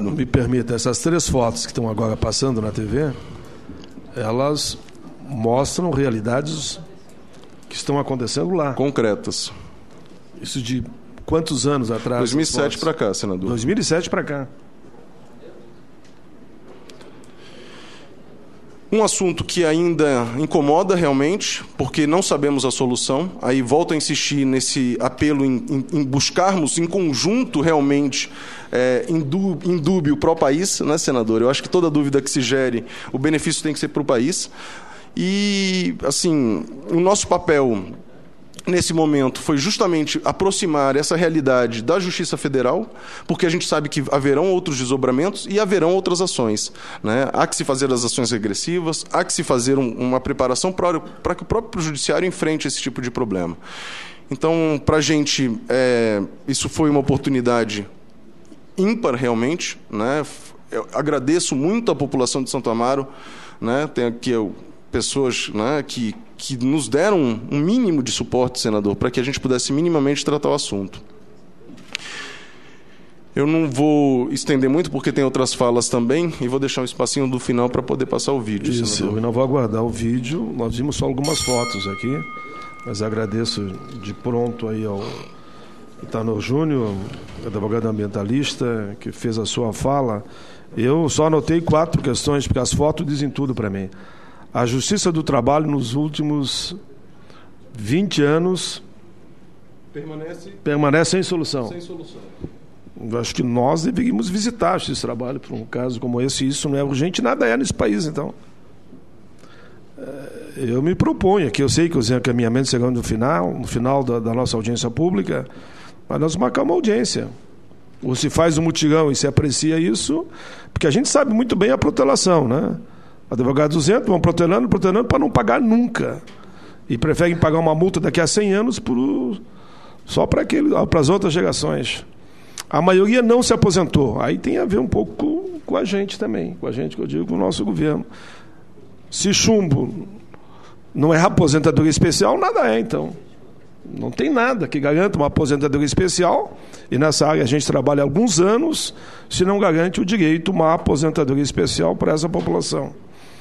Senado. Me permita, essas 3 fotos que estão agora passando na TV, elas mostram realidades que estão acontecendo lá. Concretas. Isso de quantos anos atrás? 2007 para cá, senador. 2007 para cá. Um assunto que ainda incomoda realmente, porque não sabemos a solução. Aí volto a insistir nesse apelo em buscarmos em conjunto realmente indúbio para o país, né, senador? Eu acho que toda dúvida que se gere, o benefício tem que ser para o país. E, assim, o nosso papel nesse momento foi justamente aproximar essa realidade da Justiça Federal, porque a gente sabe que haverão outros desdobramentos e haverão outras ações, né? Há que se fazer as ações regressivas, há que se fazer uma preparação para que o próprio Judiciário enfrente esse tipo de problema. Então, para a gente, isso foi uma oportunidade ímpar realmente, né? Eu agradeço muito a população de Santo Amaro, né? Tem aqui pessoas, né, que nos deram um mínimo de suporte, senador, para que a gente pudesse minimamente tratar o assunto. Eu não vou estender muito, porque tem outras falas também, e vou deixar um espacinho do final para poder passar o vídeo, Isso, senador. eu não vou aguardar o vídeo. Nós vimos só algumas fotos aqui, mas agradeço de pronto aí ao Itanor Júnior, advogado ambientalista, que fez a sua fala. Eu só anotei 4 questões, porque as fotos dizem tudo para mim. A Justiça do Trabalho, nos últimos 20 anos, permanece sem solução. Sem solução. Eu acho que nós deveríamos visitar a Justiça do Trabalho por um caso como esse. Isso não é urgente, nada é nesse país, então. Eu me proponho, que eu sei que os encaminhamentos chegam no final da nossa audiência pública, mas nós marcamos uma audiência. Ou se faz um mutirão e se aprecia isso, porque a gente sabe muito bem a protelação, né? Advogados 200 vão protelando para não pagar nunca. E preferem pagar uma multa daqui a 100 anos só para as outras gerações. A maioria não se aposentou. Aí tem a ver um pouco com a gente também. Com a gente, que eu digo, com o nosso governo. Se chumbo não é aposentadoria especial, nada é, então. Não tem nada que garanta uma aposentadoria especial. E nessa área a gente trabalha há alguns anos, se não garante o direito a uma aposentadoria especial para essa população.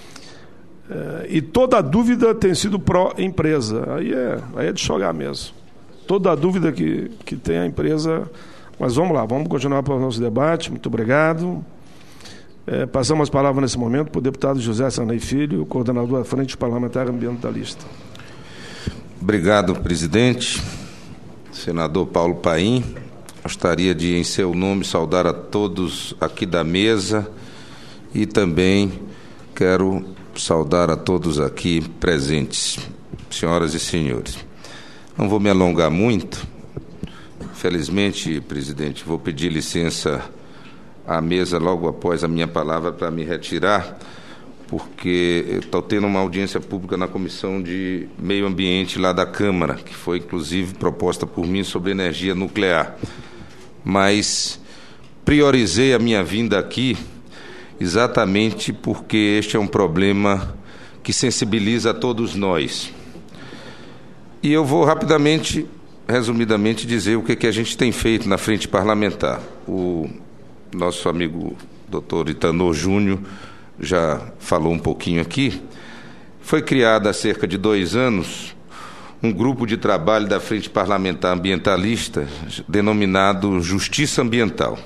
E toda a dúvida tem sido pró-empresa. Aí é de chorar mesmo. Toda a dúvida que tem a empresa. Mas vamos lá, vamos continuar para o nosso debate. Muito obrigado. Passamos as palavras nesse momento para o deputado José Sarney Filho, coordenador da Frente Parlamentar Ambientalista. Obrigado, presidente. Senador Paulo Paim, gostaria de, em seu nome, saudar a todos aqui da mesa e também quero saudar a todos aqui presentes, senhoras e senhores. Não vou me alongar muito. Felizmente, presidente, vou pedir licença à mesa logo após a minha palavra para me retirar, porque estou tendo uma audiência pública na Comissão de Meio Ambiente lá da Câmara, que foi, inclusive, proposta por mim sobre energia nuclear. Mas priorizei a minha vinda aqui exatamente porque este é um problema que sensibiliza a todos nós. E eu vou rapidamente, resumidamente, dizer o que a gente tem feito na frente parlamentar. O nosso amigo doutor Itanor Júnior já falou um pouquinho aqui. Foi criado há cerca de 2 anos um grupo de trabalho da Frente Parlamentar Ambientalista denominado Justiça Ambiental.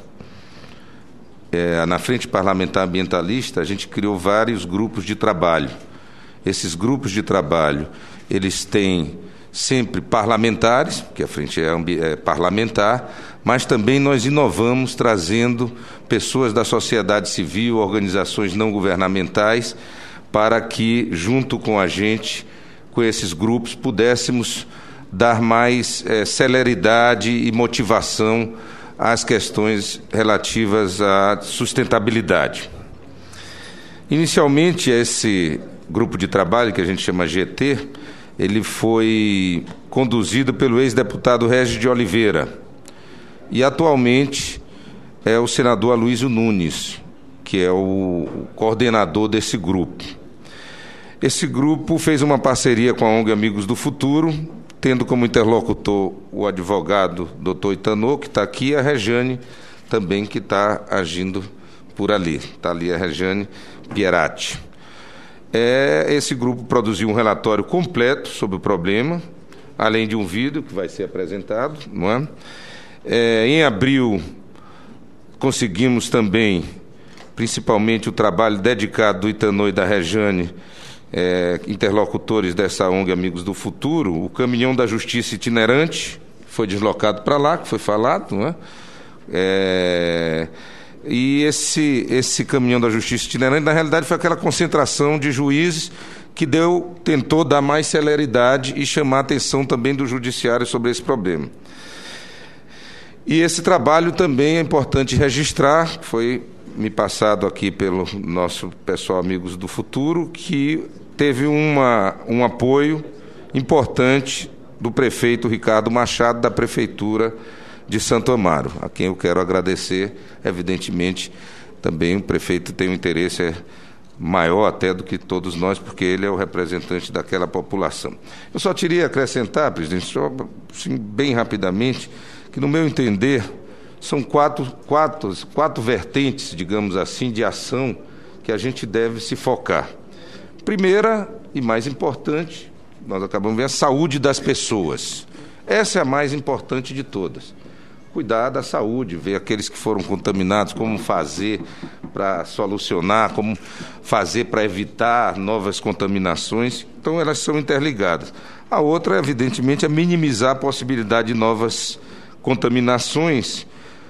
Na Frente Parlamentar Ambientalista, a gente criou vários grupos de trabalho. Esses grupos de trabalho, eles têm sempre parlamentares, porque a frente é parlamentar, mas também nós inovamos trazendo pessoas da sociedade civil, organizações não governamentais, para que, junto com a gente, com esses grupos, pudéssemos dar mais celeridade e motivação às questões relativas à sustentabilidade. Inicialmente, esse grupo de trabalho, que a gente chama GT, ele foi conduzido pelo ex-deputado Régis de Oliveira e atualmente é o senador Aloysio Nunes, que é o coordenador desse grupo. Esse grupo fez uma parceria com a ONG Amigos do Futuro, tendo como interlocutor o advogado doutor Itanor, que está aqui, e a Rejane também, que está agindo por ali. Está ali a Regiane Pieratti. Esse grupo produziu um relatório completo sobre o problema, além de um vídeo que vai ser apresentado, não é? Em abril, conseguimos também, principalmente o trabalho dedicado do Itanô e da Regiane, interlocutores dessa ONG Amigos do Futuro, o caminhão da Justiça itinerante foi deslocado para lá, que foi falado, não é? E esse caminhão da Justiça itinerante, na realidade, foi aquela concentração de juízes que tentou dar mais celeridade e chamar a atenção também do judiciário sobre esse problema. E esse trabalho também é importante registrar, foi me passado aqui pelo nosso pessoal Amigos do Futuro, que teve um apoio importante do prefeito Ricardo Machado, da Prefeitura de Santo Amaro, a quem eu quero agradecer. Evidentemente, também o prefeito tem um interesse maior até do que todos nós, porque ele é o representante daquela população. Eu só queria acrescentar, presidente, só, assim, bem rapidamente, que, no meu entender, são quatro vertentes, digamos assim, de ação que a gente deve se focar. Primeira e mais importante, nós acabamos de ver, a saúde das pessoas. Essa é a mais importante de todas. Cuidar da saúde, ver aqueles que foram contaminados, como fazer para solucionar, como fazer para evitar novas contaminações. Então, elas são interligadas. A outra, evidentemente, é minimizar a possibilidade de novas contaminações,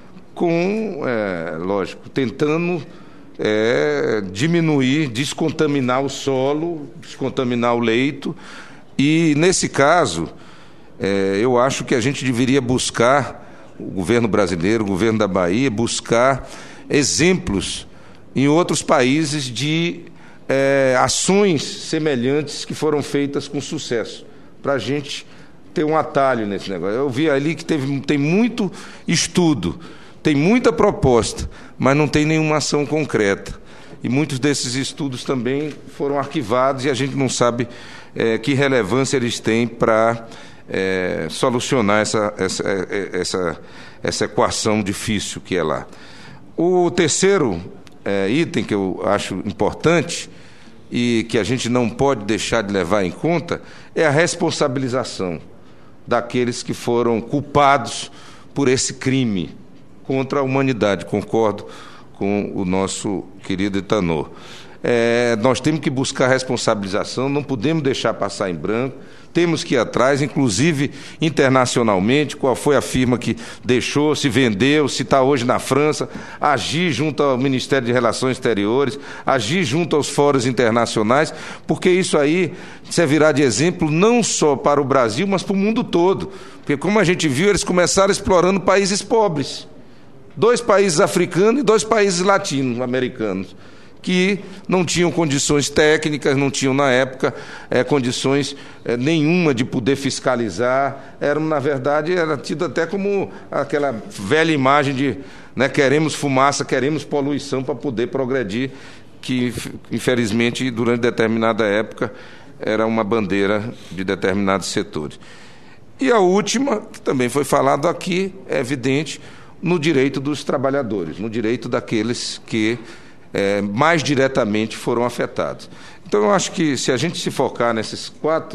lógico, tentando diminuir, descontaminar o solo, descontaminar o leito. E, nesse caso, eu acho que a gente deveria buscar, o governo brasileiro, o governo da Bahia, buscar exemplos em outros países de ações semelhantes que foram feitas com sucesso, para a gente ter um atalho nesse negócio. Eu vi ali que tem muito estudo, tem muita proposta, mas não tem nenhuma ação concreta. E muitos desses estudos também foram arquivados e a gente não sabe que relevância eles têm para solucionar essa equação difícil que é lá. O terceiro item que eu acho importante e que a gente não pode deixar de levar em conta é a responsabilização daqueles que foram culpados por esse crime contra a humanidade. Concordo com o nosso querido Itanô. Nós temos que buscar responsabilização, não podemos deixar passar em branco, temos que ir atrás, inclusive internacionalmente, qual foi a firma que deixou, se vendeu, se está hoje na França, agir junto ao Ministério de Relações Exteriores, agir junto aos fóruns internacionais, porque isso aí servirá de exemplo não só para o Brasil, mas para o mundo todo. Porque, como a gente viu, eles começaram explorando países pobres, 2 países africanos e 2 países latino-americanos, que não tinham condições técnicas, não tinham, na época, condições nenhuma de poder fiscalizar. Na verdade, era tido até como aquela velha imagem de queremos fumaça, queremos poluição para poder progredir, que, infelizmente, durante determinada época, era uma bandeira de determinados setores. E a última, que também foi falado aqui, é evidente, no direito dos trabalhadores, no direito daqueles que mais diretamente foram afetados. Então, eu acho que, se a gente se focar nessas quatro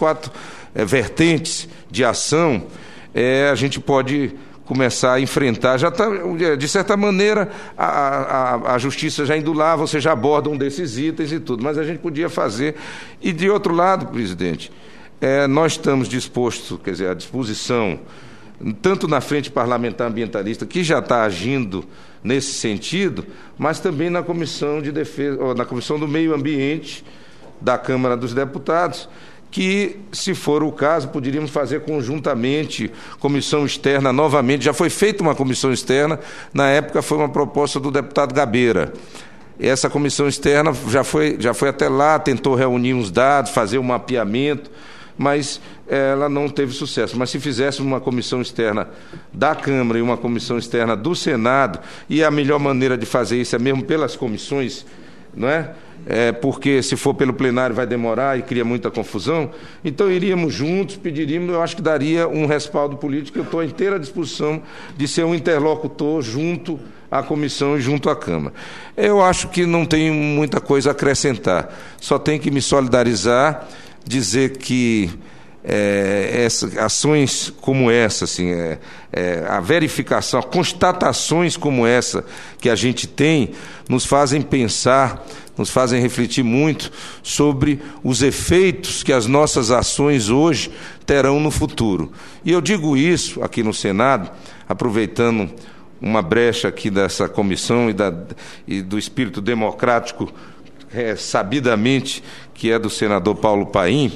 vertentes de ação, a gente pode começar a enfrentar. Já tá, de certa maneira, a justiça já indo lá, você já aborda um desses itens e tudo, mas a gente podia fazer. E, de outro lado, presidente, nós estamos dispostos, quer dizer, à disposição, tanto na Frente Parlamentar Ambientalista, que já está agindo nesse sentido, mas também na Comissão de Defesa, ou na Comissão do Meio Ambiente da Câmara dos Deputados, que, se for o caso, poderíamos fazer conjuntamente comissão externa novamente. Já foi feita uma comissão externa, na época foi uma proposta do deputado Gabeira. Essa comissão externa já foi até lá, tentou reunir uns dados, fazer um mapeamento, mas ela não teve sucesso. Mas, se fizéssemos uma comissão externa da Câmara e uma comissão externa do Senado, e a melhor maneira de fazer isso é mesmo pelas comissões não é? Porque se for pelo plenário vai demorar e cria muita confusão. Então iríamos juntos, pediríamos, eu acho que daria um respaldo político. Eu estou à inteira disposição de ser um interlocutor junto à comissão e junto à Câmara. Eu acho que não tenho muita coisa a acrescentar, só tenho que me solidarizar, dizer que ações como essa, assim, a verificação, constatações como essa que a gente tem, nos fazem pensar, nos fazem refletir muito sobre os efeitos que as nossas ações hoje terão no futuro. E eu digo isso aqui no Senado, aproveitando uma brecha aqui dessa comissão e do espírito democrático, sabidamente, que é do senador Paulo Paim,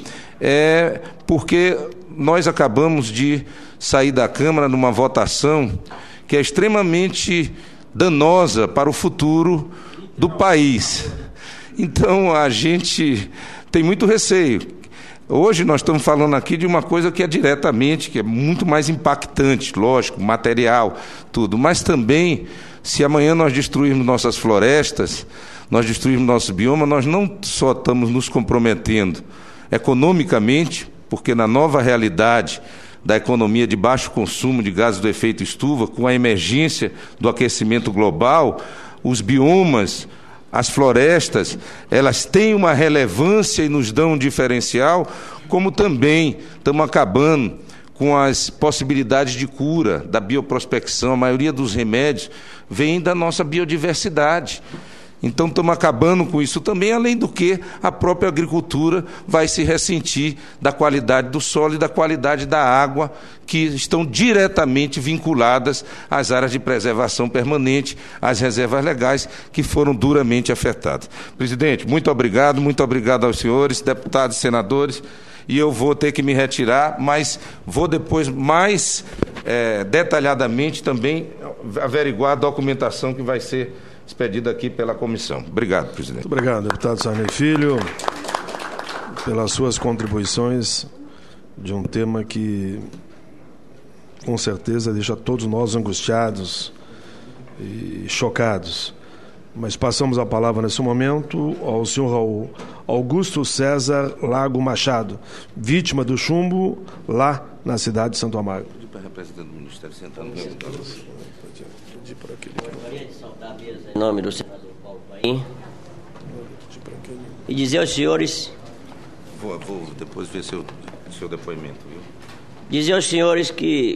porque nós acabamos de sair da Câmara numa votação que é extremamente danosa para o futuro do país. Então, a gente tem muito receio. Hoje nós estamos falando aqui de uma coisa que é muito mais impactante, lógico, material, tudo. Mas também, se amanhã nós destruirmos nossas florestas, nós destruirmos nossos biomas, nós não só estamos nos comprometendo economicamente, porque na nova realidade da economia de baixo consumo de gases do efeito estufa, com a emergência do aquecimento global, os biomas, as florestas, elas têm uma relevância e nos dão um diferencial, como também estamos acabando com as possibilidades de cura, da bioprospecção. A maioria dos remédios vem da nossa biodiversidade. Então estamos acabando com isso também, além do que a própria agricultura vai se ressentir da qualidade do solo e da qualidade da água, que estão diretamente vinculadas às áreas de preservação permanente, às reservas legais, que foram duramente afetadas. Presidente, muito obrigado aos senhores, deputados e senadores, e eu vou ter que me retirar, mas vou depois mais detalhadamente também averiguar a documentação que vai ser expedida aqui pela comissão. Obrigado, presidente. Muito obrigado, deputado Sarney Filho, pelas suas contribuições de um tema que, com certeza, deixa todos nós angustiados e chocados. Mas passamos a palavra nesse momento ao senhor Augusto César Lago Machado, vítima do chumbo lá na cidade de Santo Amaro. Representante do Ministério Central. Gostaria de saudar a mesa em nome do senador Paulo Paim e dizer aos senhores... Vou depois ver seu depoimento, viu? Dizer aos senhores que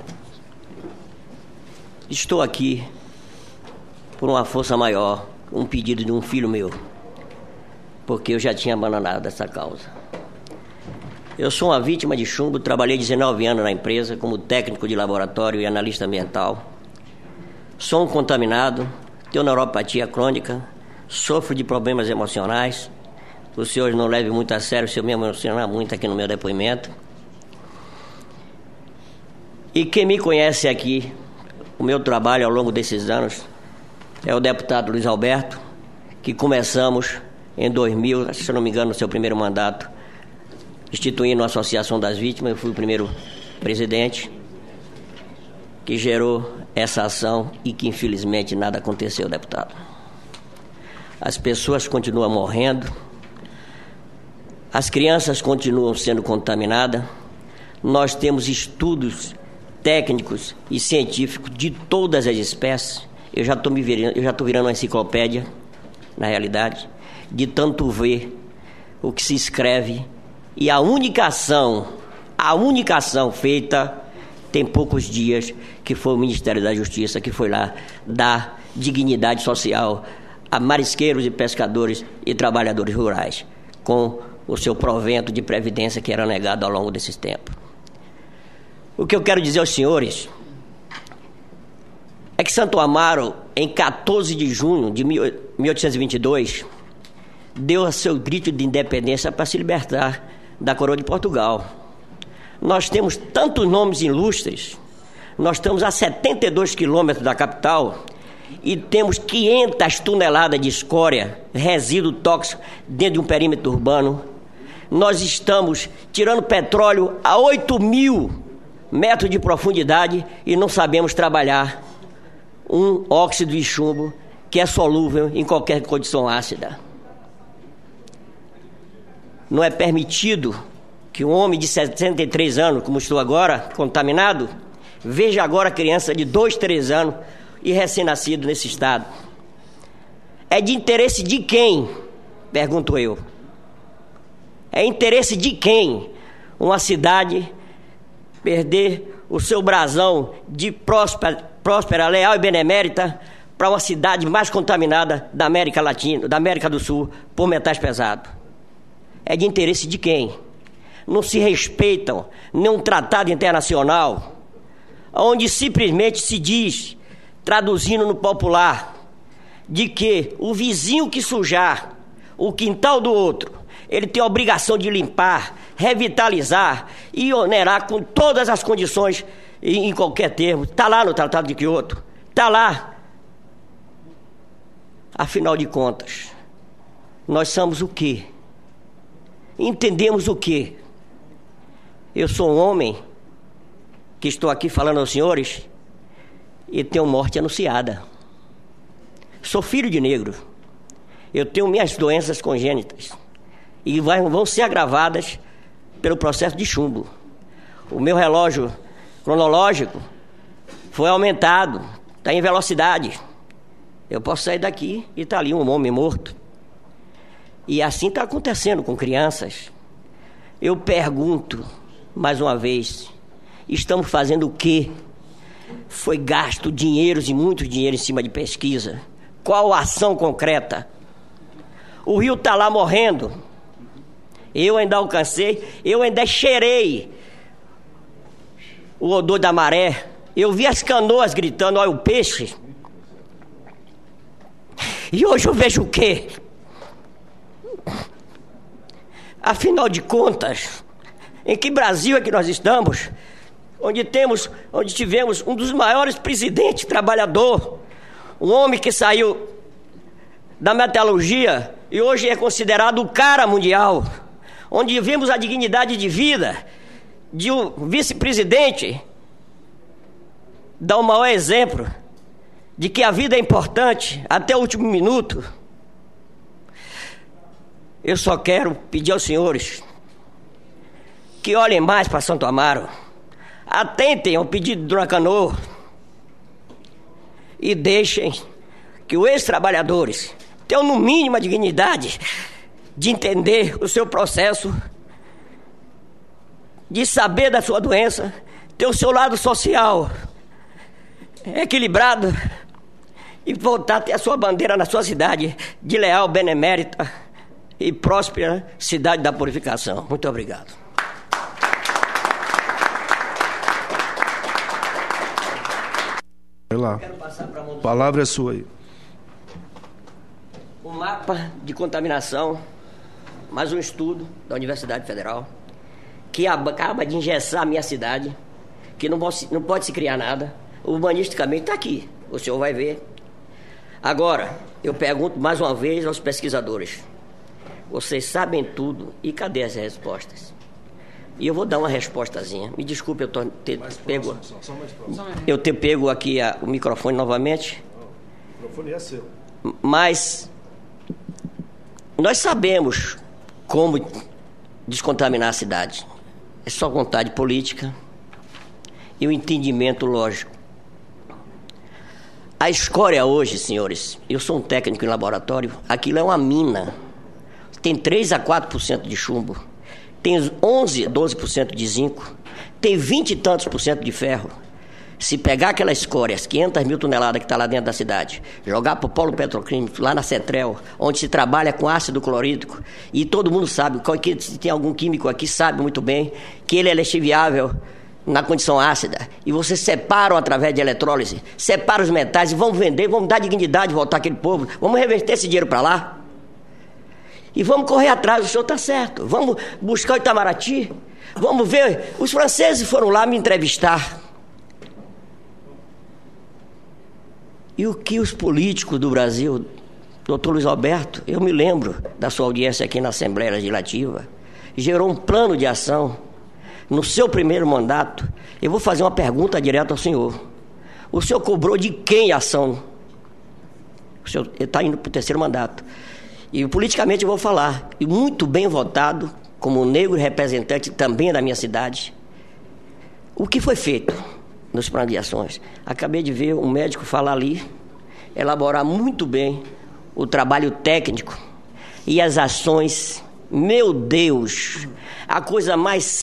estou aqui por uma força maior, um pedido de um filho meu, porque eu já tinha abandonado essa causa. Eu sou uma vítima de chumbo, trabalhei 19 anos na empresa como técnico de laboratório e analista ambiental. Sou um contaminado, tenho neuropatia crônica, sofro de problemas emocionais. Os senhores não levem muito a sério se eu me emocionar muito aqui no meu depoimento. E quem me conhece aqui, o meu trabalho ao longo desses anos, é o deputado Luiz Alberto, que começamos em 2000, se eu não me engano, no seu primeiro mandato, instituindo a Associação das Vítimas. Eu fui o primeiro presidente que gerou essa ação e que, infelizmente, nada aconteceu, deputado. As pessoas continuam morrendo, as crianças continuam sendo contaminadas. Nós temos estudos técnicos e científicos de todas as espécies. Eu já estou virando uma enciclopédia, na realidade, de tanto ver o que se escreve. E a única ação feita tem poucos dias, que foi o Ministério da Justiça, que foi lá dar dignidade social a marisqueiros e pescadores e trabalhadores rurais, com o seu provento de previdência que era negado ao longo desses tempos. O que eu quero dizer aos senhores é que Santo Amaro, em 14 de junho de 1822, deu seu grito de independência para se libertar da coroa de Portugal. Nós temos tantos nomes ilustres, nós estamos a 72 quilômetros da capital e temos 500 toneladas de escória, resíduo tóxico, dentro de um perímetro urbano. Nós estamos tirando petróleo a 8.000 metros de profundidade e não sabemos trabalhar um óxido de chumbo que é solúvel em qualquer condição ácida. Não é permitido que um homem de 63 anos, como estou agora, contaminado, veja agora criança de 2, 3 anos e recém-nascido nesse estado. É de interesse de quem? Pergunto eu. É interesse de quem uma cidade perder o seu brasão de próspera, leal e benemérita para uma cidade mais contaminada da América Latina, da América do Sul, por metais pesados? É de interesse de quem? Não se respeitam nenhum tratado internacional, onde simplesmente se diz, traduzindo no popular, de que o vizinho que sujar o quintal do outro, ele tem a obrigação de limpar, revitalizar e onerar com todas as condições em qualquer termo. Está lá no Tratado de Kyoto, está lá. Afinal de contas, nós somos o quê? Entendemos o quê? Eu sou um homem que estou aqui falando aos senhores e tenho morte anunciada. Sou filho de negro. Eu tenho minhas doenças congênitas e vão ser agravadas pelo processo de chumbo. O meu relógio cronológico foi aumentado, está em velocidade. Eu posso sair daqui e está ali um homem morto. E assim está acontecendo com crianças. Eu pergunto, mais uma vez, estamos fazendo o quê? Foi gasto dinheiros e muito dinheiro em cima de pesquisa. Qual a ação concreta? O rio está lá morrendo. Eu ainda alcancei, eu ainda cheirei o odor da maré. Eu vi as canoas gritando, olha o peixe. E hoje eu vejo o quê? Afinal de contas, em que Brasil é que nós estamos? Onde tivemos um dos maiores presidentes trabalhador, um homem que saiu da metalurgia e hoje é considerado o cara mundial, onde vimos a dignidade de vida de um vice-presidente, dá o maior exemplo de que a vida é importante até o último minuto. Eu só quero pedir aos senhores que olhem mais para Santo Amaro, atentem ao pedido de Dona Canoa e deixem que os ex-trabalhadores tenham no mínimo a dignidade de entender o seu processo, de saber da sua doença, ter o seu lado social equilibrado e voltar a ter a sua bandeira na sua cidade de leal, benemérita e próspera cidade da purificação. Muito obrigado. Vai lá. A palavra é sua aí. Um mapa de contaminação, mais um estudo da Universidade Federal, que acaba de engessar a minha cidade, que não pode se criar nada. Urbanisticamente está aqui, o senhor vai ver. Agora, eu pergunto mais uma vez aos pesquisadores: vocês sabem tudo e cadê as respostas? E eu vou dar uma respostazinha. Me desculpe eu ter pego aqui o microfone novamente. O microfone é seu. Mas nós sabemos como descontaminar a cidade. É só vontade política e o entendimento lógico. A escória hoje, senhores, eu sou um técnico em laboratório, aquilo é uma mina. Tem 3 a 4% de chumbo, tem 11, 12% de zinco, tem 20 e tantos por cento de ferro. Se pegar aquela escória, as 500 mil toneladas que está lá dentro da cidade, jogar para o polo petroquímico, lá na Cetrel, onde se trabalha com ácido clorídrico, e todo mundo sabe, se tem algum químico aqui, sabe muito bem que ele é lixiviável na condição ácida, e vocês separam através de eletrólise, separam os metais e vão vender, vamos dar dignidade, voltar aquele povo, vamos reverter esse dinheiro para lá. E vamos correr atrás, o senhor está certo. Vamos buscar o Itamaraty. Vamos ver. Os franceses foram lá me entrevistar. E o que os políticos do Brasil, doutor Luiz Alberto, eu me lembro da sua audiência aqui na Assembleia Legislativa, gerou um plano de ação no seu primeiro mandato. Eu vou fazer uma pergunta direta ao senhor. O senhor cobrou de quem a ação? O senhor está indo para o 3º mandato. E politicamente eu vou falar, e muito bem votado, como negro representante também da minha cidade. O que foi feito nos planos de ações? Acabei de ver um médico falar ali, elaborar muito bem o trabalho técnico e as ações. Meu Deus, a coisa mais